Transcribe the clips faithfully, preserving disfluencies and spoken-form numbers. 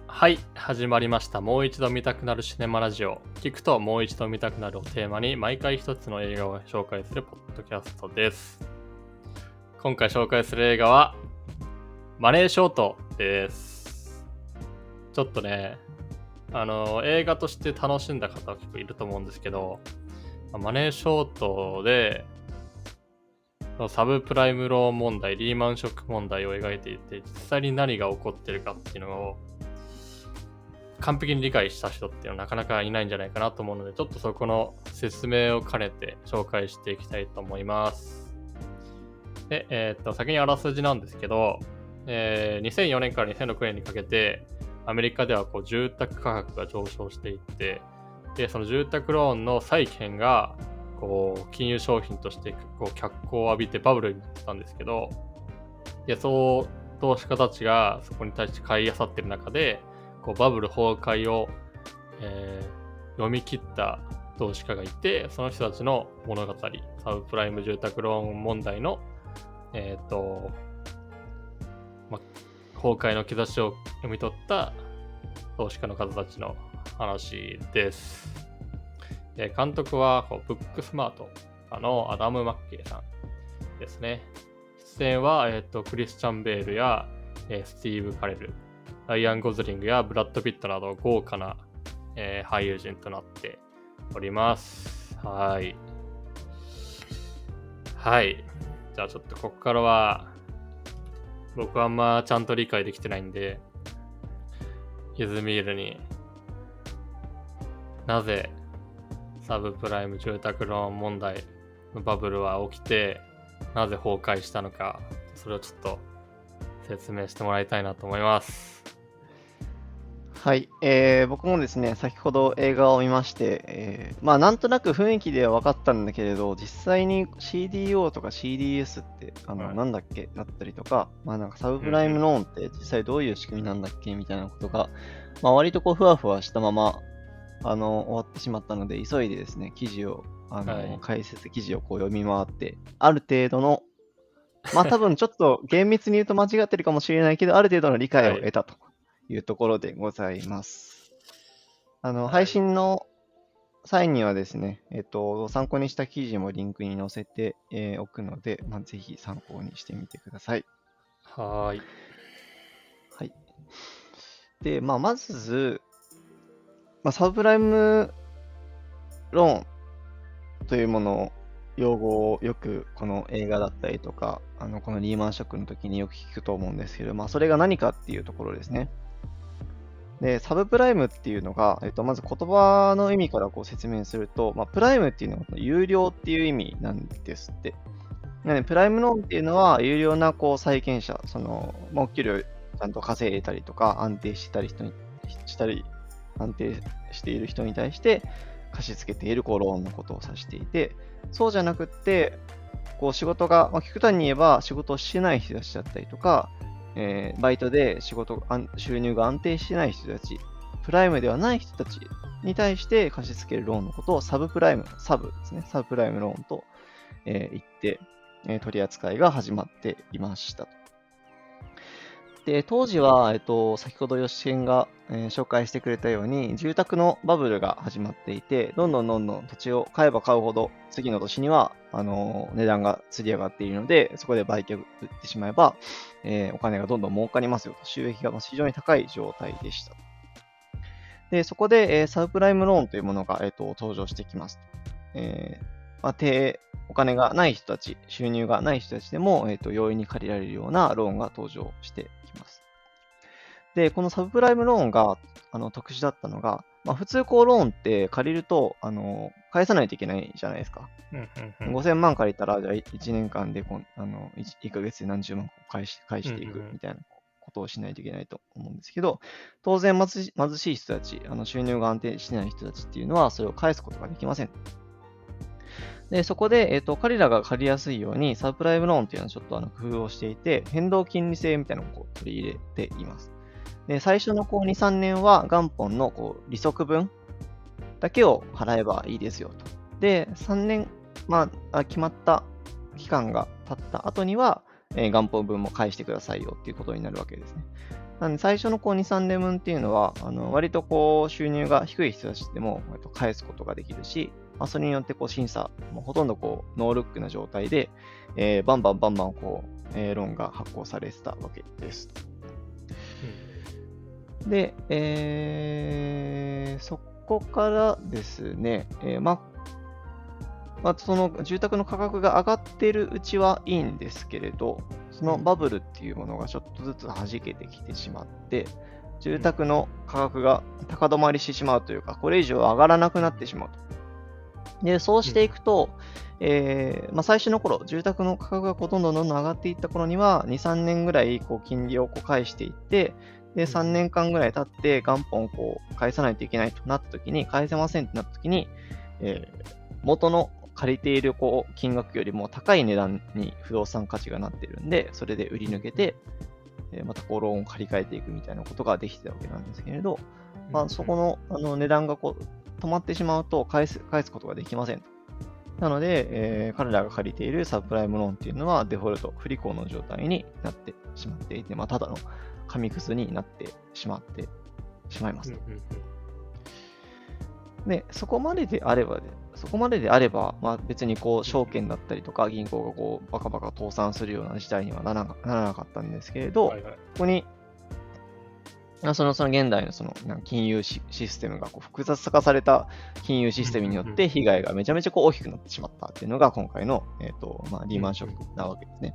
はい、始まりました。もう一度見たくなるシネマラジオ。聞くともう一度見たくなるをテーマに毎回一つの映画を紹介するポッドキャストです。今回紹介する映画はマネーショートです。ちょっとね、あの映画として楽しんだ方は結構いると思うんですけど、マネーショートでサブプライムローン問題、リーマンショック問題を描いていて、実際に何が起こってるかっていうのを完璧に理解した人っていうのはなかなかいないんじゃないかなと思うので、ちょっとそこの説明を兼ねて紹介していきたいと思います。で、えー、っと、先にあらすじなんですけど、えー、にせんよねんからにせんろくねんにかけて、アメリカではこう住宅価格が上昇していって、で、その住宅ローンの債券が、こう、金融商品としてこう脚光を浴びてバブルになってたんですけど、で、そう、投資家たちがそこに対して買い漁ってる中で、こうバブル崩壊を、えー、読み切った投資家がいて、その人たちの物語、サブプライム住宅ローン問題の、えっと、ま、崩壊の兆しを読み取った投資家の方たちの話です。で、監督はこうブックスマートのアダム・マッケイさんですね。出演は、えーと、クリスチャン・ベールや、えー、スティーブ・カレル、ライアン・ゴズリングやブラッド・ピットなど豪華な、えー、俳優陣となっております。はい。はい。じゃあちょっとここからは僕はあんまちゃんと理解できてないんで、ユズミールになぜサブプライム住宅ローン問題のバブルは起きて、なぜ崩壊したのか、それをちょっと説明してもらいたいなと思います。 はい、えー、僕もですね、先ほど映画を見まして、えー、まあなんとなく雰囲気では分かったんだけれど、実際に シーディーオー とか シーディーエス ってあの、はい、なんだっけだったりとか、まあなんかサブプライムローンって実際どういう仕組みなんだっけみたいなことが、まあ割とこうふわふわしたままあの終わってしまったので、急いでですね、記事を、あの、はい、解説記事をこう読み回って、ある程度の、まあ多分ちょっと厳密に言うと間違ってるかもしれないけど、ある程度の理解を得たと。はいいうところでございます。あの、はい、配信の際にはですね、えっと、参考にした記事もリンクに載せて、えー、おくので、まあ、ぜひ参考にしてみてください。 はーい。 はい。で、まあ、まず、まあ、サブプライムローンというものを、用語をよくこの映画だったりとか、あのこのリーマンショックの時によく聞くと思うんですけど、まあ、それが何かっていうところですね。で、サブプライムっていうのが、えっと、まず言葉の意味からこう説明すると、まあ、プライムっていうのは有料っていう意味なんですって。なので、プライムローンっていうのは、有料なこう債権者、その、まあ、お給料ちゃんと稼いでたりとか、安定してたり人にしたり、安定している人に対して貸し付けているこうローンのことを指していて、そうじゃなくって、こう仕事が、まあ、極端に言えば仕事をしてない人たちだったりとか、えー、バイトで仕事、収入が安定してない人たち、プライムではない人たちに対して貸し付けるローンのことをサブプライム、サブですね、サブプライムローンと、えー、言って、えー、取り扱いが始まっていました。で、当時は、えっと、先ほど吉健が、えー、紹介してくれたように、住宅のバブルが始まっていて、どんどんどんどん土地を買えば買うほど、次の年には、あのー、値段がつり上がっているので、そこで売却売ってしまえば、えー、お金がどんどん儲かりますよと、収益が非常に高い状態でした。で、そこで、えー、サブプライムローンというものが、えーと、登場してきます。えーまあ、低お金がない人たち、収入がない人たちでも、えーと、容易に借りられるようなローンが登場してきます。で、このサブプライムローンがあの特殊だったのが、まあ、普通こうローンって借りるとあの返さないといけないじゃないですか。ごせんまん借りたら、じゃあいちねんかんでこんあの 1, いっかげつで何十万返し返していくみたいなことをしないといけないと思うんですけど、当然貧し貧しい人たち、あの収入が安定してない人たちっていうのはそれを返すことができません。で、そこで、えっと、彼らが借りやすいように、サブプライムローンっていうのはちょっとあの工夫をしていて、変動金利制みたいなのをこう取り入れています。で、最初のこうに、さんねんは元本のこう利息分だけを払えばいいですよと。で、さんねん、まあ、決まった期間が経った後には、えー、元本分も返してくださいよっていうことになるわけですね。 なんで最初のこうに、さんねんぶんっていうのは、あの割とこう収入が低い人たちでもえっと返すことができるし、まあ、それによってこう審査もほとんどこうノールックな状態で、えーバンバンバンバンこう、えーローンが発行されてたわけです。で、えーそこからですね、えーまあまあ、その住宅の価格が上がっているうちはいいんですけれど、そのバブルっていうものがちょっとずつ弾けてきてしまって、住宅の価格が高止まりしてしまうというか、これ以上上がらなくなってしまうと。で、そうしていくと、えーまあ、最初の頃、住宅の価格がこうどんどんどんどん上がっていった頃には、に、さんねんぐらいこう金利をこう返していって、で、さんねんかんぐらい経って元本をこう返さないといけないとなった時に、返せませんってなった時に、えー元の借りているこう金額よりも高い値段に不動産価値がなってるんで、それで売り抜けて、えーまたこうローンを借り換えていくみたいなことができてたわけなんですけれど、まあ、そこのあの値段がこう止まってしまうと返す、返すことができません。なので、えー彼らが借りているサブプライムローンっていうのはデフォルト、不履行の状態になってしまっていて、まあ、ただの紙くずになってしまってしまいます。で、そこまでであれば、そこまでであれば、まあ、別にこう証券だったりとか銀行がこうバカバカ倒産するような事態にはならなならなかったんですけれど、 はいはい。 ここにあそのその現代のそのなんか金融シシステムがこう複雑化された金融システムによって被害がめちゃめちゃこう大きくなってしまったっていうのが今回の、えーとまあ、リーマンショックなわけですね。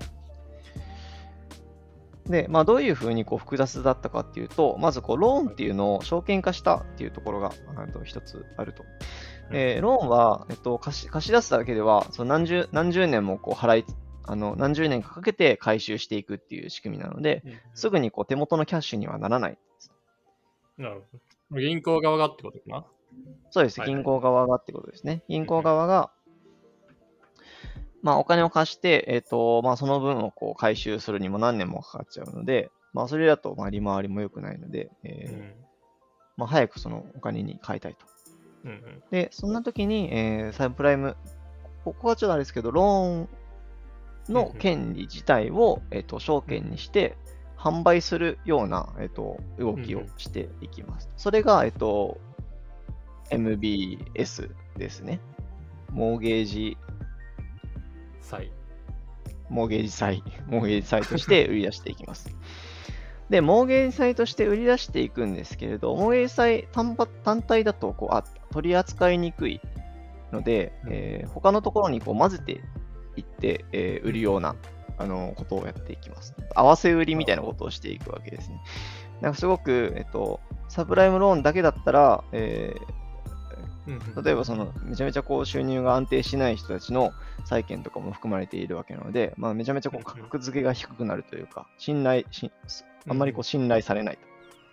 で、まあ、どういうふうにこう複雑だったかっていうと、まずこうローンっていうのを証券化したっていうところがあの一つあると。えーローンは、えっと、貸し貸し出すだけではその何十何十年もこう払いあの何十年かかけて回収していくっていう仕組みなので、すぐにこう手元のキャッシュにはならない。 なるほど。銀行側がってことかな。 そうです。 はいはい銀行側がってことですね。銀行側が、まあ、お金を貸して、えっと、まあ、その分をこう回収するにも何年もかかっちゃうので、まあ、それだと、まあ、利回りも良くないので、えーうんまあ、早くそのお金に変えたいと。 うんうんで、そんな時に、えーサブプライム、ここはちょっとあれですけど、ローンの権利自体を、えっと、証券にして、販売するような、えっと、動きをしていきます。それが、えっと、エムビーエス ですね。モーゲージ、 債。 モーゲージ債、モーゲージ債として売り出していきます。で、モーゲージ債として売り出していくんですけれど、モーゲージ債単発単体だとこうあ取り扱いにくいので、えー他のところにこう混ぜていって、えー売るようなあのことをやっていきます。合わせ売りみたいなことをしていくわけですね。なんかすごく、えっと、サブプライムローンだけだったら、えー例えばそのめちゃめちゃこう収入が安定しない人たちの債券とかも含まれているわけなので、まあ、めちゃめちゃこう価格付けが低くなるというか、信頼しあんまりこう信頼されないと。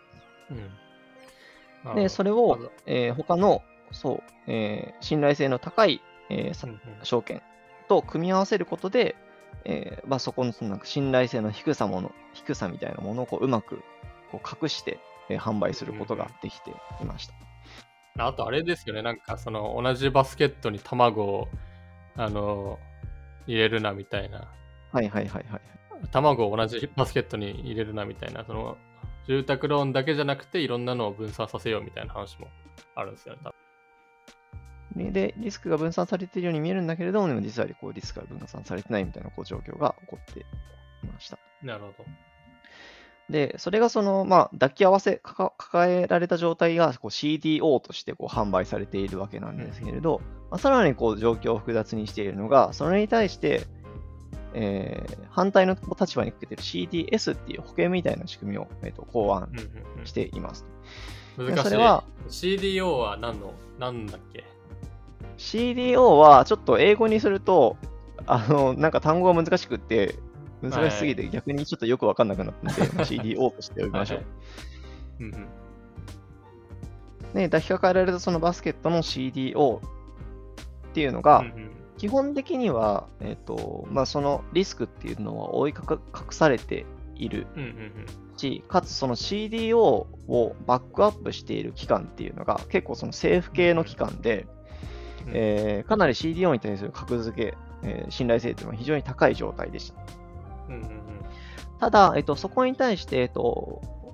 うんで、それを、えー他のそう、えー信頼性の高い、えーさうんうん証券と組み合わせることで、えーまあ、そこのそのなんか信頼性の低さもの低さみたいなものをこううまくこう隠して、えー販売することができていました。 あとあれですよね、なんかその同じバスケットに卵をあの入れるなみたいな、 はいはいはいはい。 卵を同じバスケットに入れるなみたいな、その住宅ローンだけじゃなくていろんなのを分散させようみたいな話もあるんですよね。多分で、リスクが分散されているように見えるんだけれども、でも実はこうリスクが分散されてないみたいなこう状況が起こっていました。 なるほど。 で、それがその、まあ、抱き合わせ、かか抱えられた状態がこう シーディーオー としてこう販売されているわけなんですけれど、まあ、さらにこう状況を複雑にしているのが、それに対して、えー反対の立場にかけている シーディーエス っていう保険みたいな仕組みを、えーと考案うんうんうんしています。 難しい。 それはシーディーオー は何の、何だっけシーディーオー はちょっと英語にすると、あの、なんか単語が難しくって、難しすぎて逆にちょっとよくわかんなくなったので、まあ シーディーオー として呼びましょう。 はいうんうんで、抱きかかえられたそのバスケットの シーディーオー っていうのが、 うんうん基本的には、えっと、まあ、そのリスクっていうのは覆いかか隠されているうんうんし、かつその シーディーオー をバックアップしている機関っていうのが結構その政府系の機関で、 うんえーかなり シーディーオー に対する格付け、えー信頼性というのは非常に高い状態でした。 うんうんうんただ、えっと、そこに対して、えっと、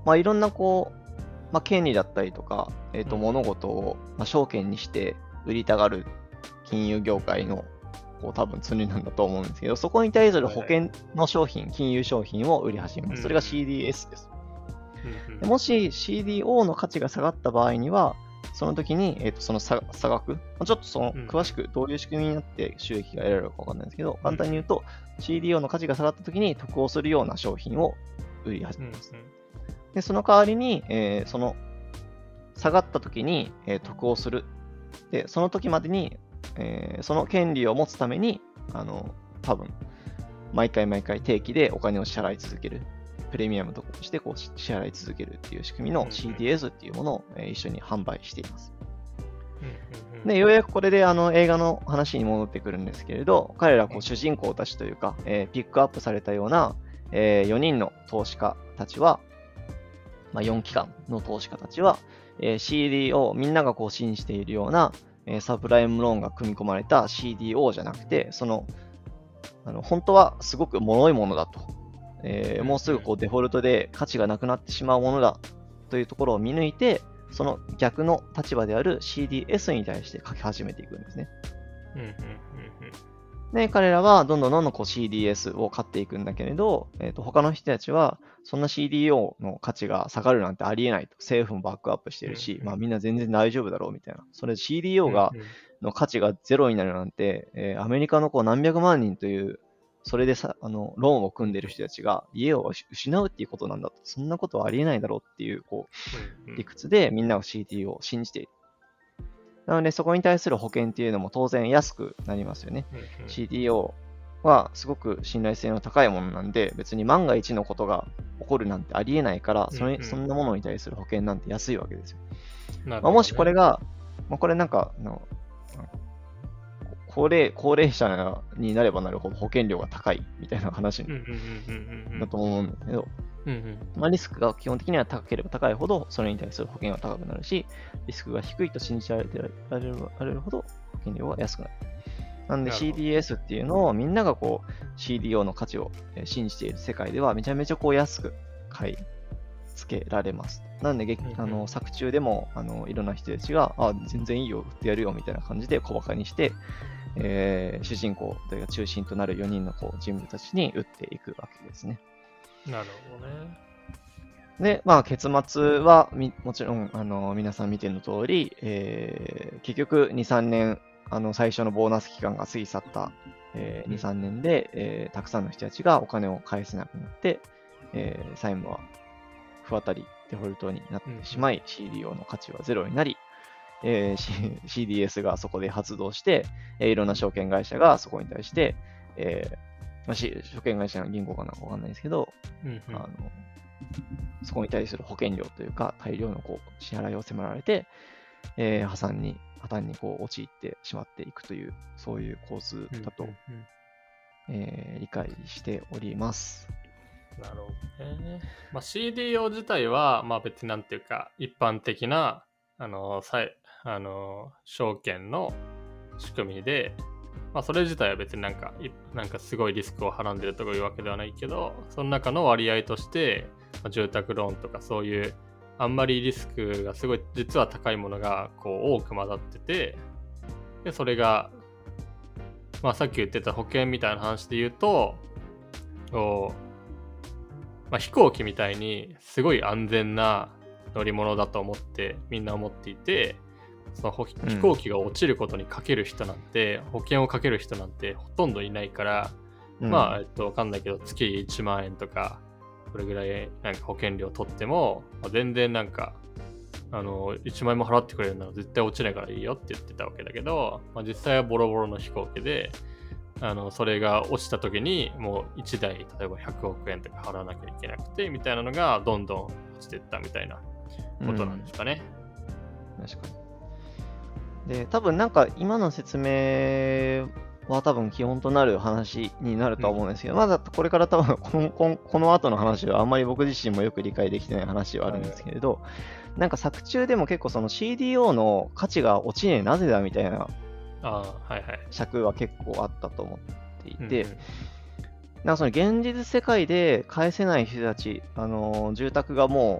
まあ、いろんなこう、まあ、権利だったりとか、えっと、 うん物事を、まあ、証券にして売りたがる金融業界の、こう、多分、罪なんだと思うんですけど、そこに対する保険の商品、金融商品を売り始めます。それが シーディーエス です。 うんうんでもし シーディーオー の価値が下がった場合には、その時に、えっとその差差額、まあちょっとそのうん詳しくどういう仕組みになって収益が得られるかわかんないんですけど、簡単に言うと、シーディーオー の価値が下がった時に得をするような商品を売り始うんうんめます。で、その代わりに、えーその下がった時に、えー得をする。で、その時までに、えーその権利を持つために、あの、多分、毎回毎回定期でお金を支払い続ける。プレミアムとしてこう支払い続けるっていう仕組みの シーディーエス っていうものを、えー一緒に販売しています。 うんうんで、ようやくこれであの映画の話に戻ってくるんですけれど、彼らこう主人公たちというか、えーピックアップされたような、えーよにんの投資家たちは、まあ、よん機関の投資家たちは、えー シーディーオー、みんながこう信じているような、えーサブプライムローンが組み込まれた シーディーオー じゃなくて、その、あの本当はすごく脆いものだと。えーもうすぐこうデフォルトで価値がなくなってしまうものだというところを見抜いて、その逆の立場である シーディーエス に対して書き始めていくんですね。 うんうんうんで、彼らはどんどんどんどんこう シーディーエス を買っていくんだけれど、えーと他の人たちはそんな シーディーオー の価値が下がるなんてありえないと。政府もバックアップしてるし、 うんうんまあみんな全然大丈夫だろうみたいな。それ シーディーオー がうんうんの価値がゼロになるなんて、えーアメリカのこう何百万人というそれでさ、あの、ローンを組んでる人たちが家を失うっていうことなんだと。そんなことはありえないだろうっていう、こう、 うん理屈でみんなが シーディーオー を信じている。なので、そこに対する保険っていうのも当然安くなりますよね。 うんうんシーディーオー はすごく信頼性の高いものなんで、別に万が一のことが起こるなんてありえないから、そうんうんれそんなものに対する保険なんて安いわけですよ。まあ、 なるほどねもしこれが、まあ、これなんか、あの高齢、高齢者になればなるほど保険料が高いみたいな話うんうんうんうんうんだと思うんだけど、 うんうんまあ、リスクが基本的には高ければ高いほど、それに対する保険は高くなるし、リスクが低いと信じられてられるられるほど保険料は安くなる。なんでなるほどシーディーエス っていうのをみんながこう シーディーオー の価値をえー信じている世界ではめちゃめちゃこう安く買い付けられます。なんで劇うんうんあの作中でもあのいろんな人たちが、あ、全然いいよ、売ってやるよみたいな感じで小馬鹿にして、えー主人公というか中心となるよにんのこう人物たちに売っていくわけですね。 なるほどね。 で、まあ、結末はみもちろんあの皆さん見ての通り、えー結局に、さんねんあの最初のボーナス期間が過ぎ去った、えーに、さんねんで、えーたくさんの人たちがお金を返せなくなって、えー債務は不渡りデフォルトになってしまい、シーディーオー の価値はゼロになり、えー C- シーディーエス がそこで発動して、えーいろんな証券会社がそこに対して、えーまあ、し証券会社の銀行かなんかわかんないですけど、 うんうんあのそこに対する保険料というか大量のこう支払いを迫られて、えー破産に破綻にこう陥ってしまっていくというそういう構図だと、 うんうんうんえー理解しております。 なるほどね。まあ、シーディーオー 自体は、まあ別になんていうか、一般的な、あの、さいあの証券の仕組みで、まあそれ自体は別になんか、いなんかすごいリスクをはらんでるとかいうわけではないけど、その中の割合として、まあ、住宅ローンとかそういう、あんまりリスクがすごい実は高いものがこう多く混ざってて、で、それが、まあさっき言ってた保険みたいな話で言うと、こうまあ、飛行機みたいにすごい安全な乗り物だと思ってみんな思っていて、そのほうん飛行機が落ちることにかける人なんて、保険をかける人なんてほとんどいないから、 うんまあえっとわかんないけど月いちまんえんとかこれぐらいなんか保険料取っても、まあ全然なんかあのいちまん円も払ってくれるなら絶対落ちないからいいよって言ってたわけだけど、まあ、実際はボロボロの飛行機で、あのそれが落ちた時にもういちだい例えばひゃくおくえんとか払わなきゃいけなくてみたいなのがどんどん落ちていったみたいなことなんですかね。 確かに。で、多分なんか今の説明は多分基本となる話になるとは思うんですけど、まだこれから多分このこのこの後の話はあんまり僕自身もよく理解できてない話ではあるんですけれど、なんか作中でも結構その シーディーオー の価値が落ちねえなぜだみたいなああ、はいはい。 尺は結構あったと思っていて、 うんうんなんかその現実世界で返せない人たち、あのー住宅がも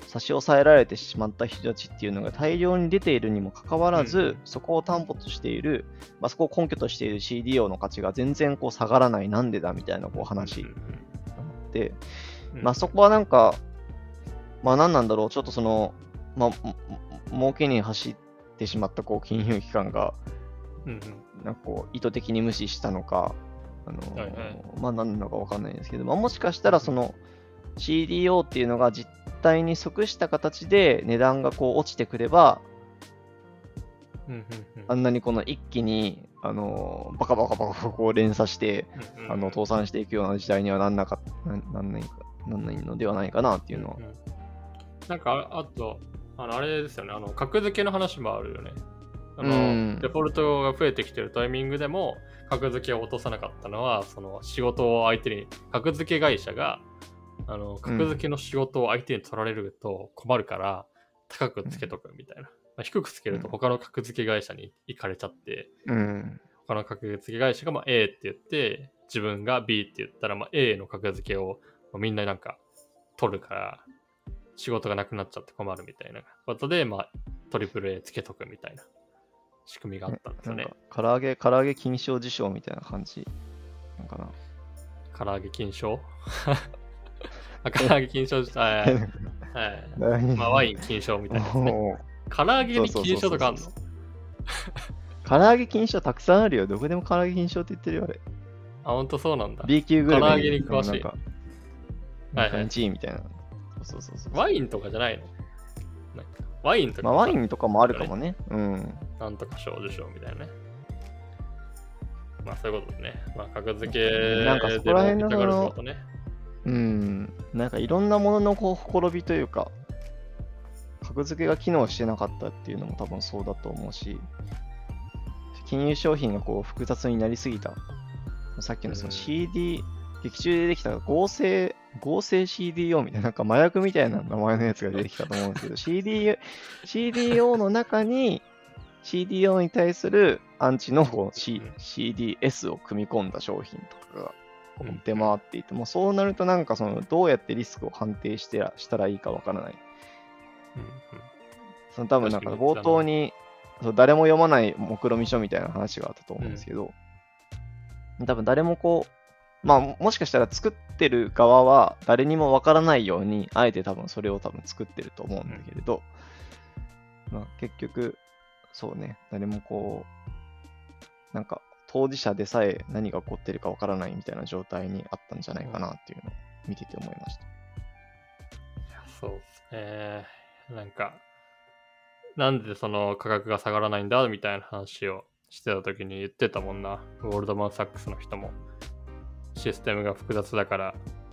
差し押さえられてしまった人たちっていうのが大量に出ているにもかかわらず、 うんそこを担保としている、まあ、そこを根拠としている シーディーオー の価値が全然こう下がらない、なんでだみたいなこう話があって、 うんまあ、そこはなんか、まあ何なんだろう、ちょっとその、まあ、も儲けに走ってしまったこう金融機関が、 うんうんなんかこう意図的に無視したのか、あのはいはいまあ何なのかわかんないんですけど、まあ、もしかしたらその シーディーオー っていうのが実態に即した形で値段がこう落ちてくれば、 うんうんうんあんなにこの一気に、あのバカバカバカこう連鎖して、 うんうんあの倒産していくような時代にはなんなかなんなんないかなんないのではないかなっていうのはうんうんなんかああとあのあれですよね、あの格付けの話もあるよね。あのうんデフォルトが増えてきてるタイミングでも格付けを落とさなかったのは、その仕事を相手に格付け会社があの格付けの仕事を相手に取られると困るから高くつけとくみたいな、まあ、低くつけると他の格付け会社に行かれちゃって、 うん他の格付け会社がまあ A って言って自分が B って言ったらまあ A の格付けをみんななんか取るから仕事がなくなっちゃって困るみたいなことで、まあ、トリプル A つけとくみたいな仕組みがあったんですよね。 なんか唐揚げ、唐揚げ金賞受賞みたいな感じなんかな。 唐揚げ金賞あ唐揚げ金賞、はいはいはい。まあ、ワイン金賞みたいなやつね。 も唐揚げに金賞とかあんの？ う唐揚げ金賞たくさんあるよ。どこでも唐揚げ金賞って言ってるよ、あれ。 あ、ほんとそうなんだ。 B 級グルメ唐揚げに詳しいなんか、 はいはいなんかいちいみたいな。そうそうそうそう。 ワインとかじゃないの？なんかワインとかさ、 まあ、ワインとかもあるかもね。うん。 なんとか賞受賞みたいなね。まあそういうことですね。まあ格付けでなんかそこら辺のも痛がるってことね。 うん。なんかいろんなもののこうほころびというか、格付けが機能してなかったっていうのも多分そうだと思うし、金融商品がこう複雑になりすぎた。さっきのその シーディー、劇中でできた合成、合成 シーディーオー みたいな、なんか麻薬みたいな名前のやつが出てきたと思うんですけど、シーディー、シーディーオー の中に シーディーオー に対するアンチのこう C シーディーエス を組み込んだ商品とかがこう出回っていて、もうそうなるとなんかそのどうやってリスクを判定してらしたらいいかわからない。 うんうんその多分なんか冒頭にそう誰も読まない目論見書みたいな話があったと思うんですけど、多分誰もこう、まあもしかしたら作ってる側は誰にもわからないように、あえて多分それを多分作ってると思うんだけれど、まあ結局、そうね、誰もこう、なんか当事者でさえ何が起こってるかわからないみたいな状態にあったんじゃないかなっていうのを見てて思いました。 いやそうですね。なんか、なんでその価格が下がらないんだみたいな話をしてた時に言ってたもんな。ゴールドマン・サックスの人も。システムが複雑だから、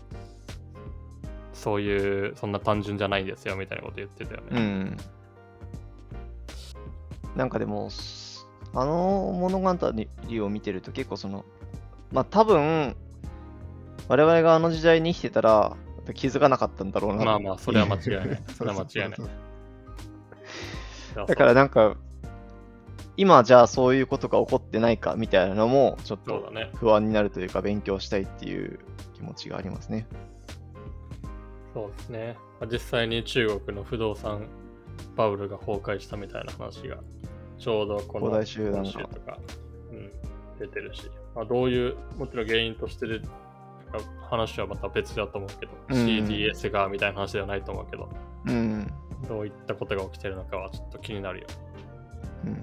そういう、そんな単純じゃないですよみたいなこと言ってたよね。 うん。なんかでも、あの物語を見てると結構その、まあ多分、我々があの時代に生きてたら気づかなかったんだろうな。 まあまあ、それは間違いない。それは間違いない。 だからなんか、今じゃあそういうことが起こってないかみたいなのもちょっと不安になるというか勉強したいっていう気持ちがありますね。 そうですね。実際に中国の不動産バブルが崩壊したみたいな話がちょうどこの恒大集団が今週とか、うん、出てるし、まあ、どういうもちろん原因としてで話はまた別だと思うけど、 うん、 シーディーエス がみたいな話ではないと思うけど、 うん、 どういったことが起きてるのかはちょっと気になるよ。 うん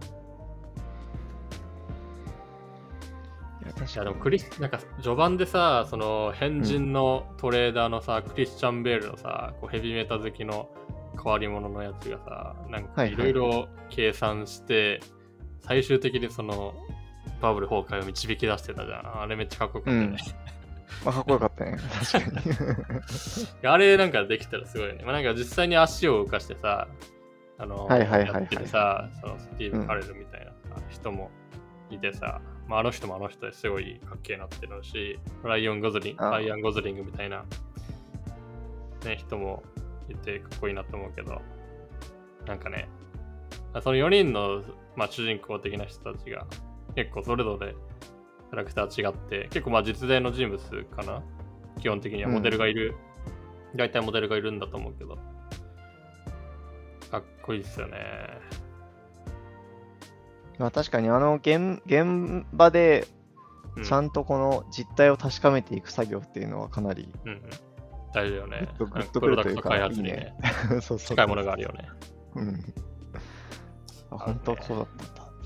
いやでもクリスなんか序盤でさ、その変人のトレーダーのさ、うん、クリスチャン・ベールのさ、こうヘビメタ好きの変わり者のやつがさ、なんかいろいろ計算して、はいはい、最終的にそのバブル崩壊を導き出してたじゃん。あれめっちゃかっこよかったね。うん、 まあ、かっこよかったね。確かに。 あれなんかできたらすごいよね。まあ、なんか実際に足を動かしてさ、あの、 はいはいはいはい、 やっててさ、そのスティーブ・カレルみたいな人もいてさ、うんまあ、あの人もあの人ですごいかっけえなってるし、ライオン・ゴズリング、ライアン・ゴズリングみたいな、ね、人もいてかっこいいなと思うけど、なんかね、そのよにんの、まあ、主人公的な人たちが結構それぞれキャラクター違って、結構まあ実在の人物かな基本的にはモデルがいる、うん、大体モデルがいるんだと思うけど、 かっこいいですよね。 まあ確かにあの現、現場でちゃんとこの実態を確かめていく作業っていうのはかなり、 うんうん、大事よね。 グッとグッとプロダクトくるというか開発にね、 いいねそうそうそう近いものがあるよね。 うん。あ、本当はこうだったんだって。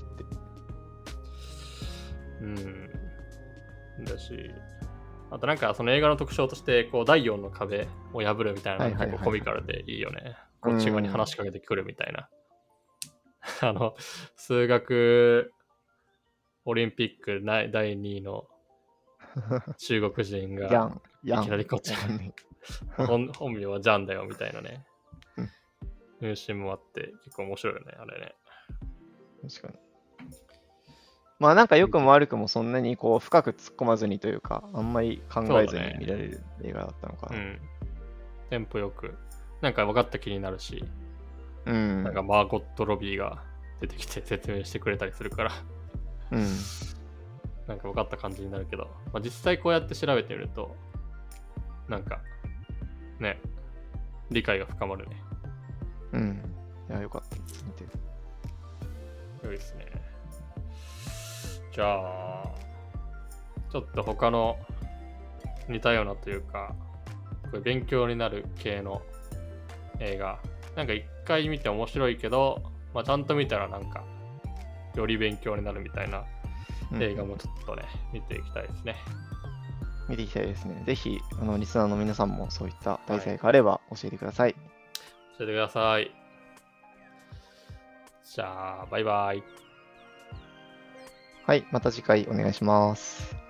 うん。だし、あとなんかその映画の特徴として、こう第よんの壁を破るみたいなのが結構コミカルでいいよね。こっち側に話しかけてくるみたいな。あの、数学オリンピックなだいにいの中国人がヤン、 いヤン。 きなりこっちわかんない本本名はジャンだよみたいなねうん。 入信もあって結構面白いよね、あれね。 確かに。まあなんか良くも悪くもそんなにこう深く突っ込まずにというか、あんまり考えずに見られる映画だったのかな。 うん。テンポよく、なんか分かった気になるし、 うん。 なんかマーゴット・ロビーが出てきて説明してくれたりするから、 うん。 なんか分かった感じになるけど、まあ、実際こうやって調べてみると、なんか、ね、理解が深まるね。 うん。いや、よかったです。見て。 良いですね。じゃあ、ちょっと他の似たようなというか、これ勉強になる系の映画。なんか一回見て面白いけど、まあ、ちゃんと見たらなんか、より勉強になるみたいな映画もちょっとね、うん、見ていきたいですね。 見ていきたいですね。ぜひ、あの、リスナーの皆さんもそういった題材があれば教えてください。はい、 教えてください。じゃあ、バイバイ。 はい、また次回お願いします。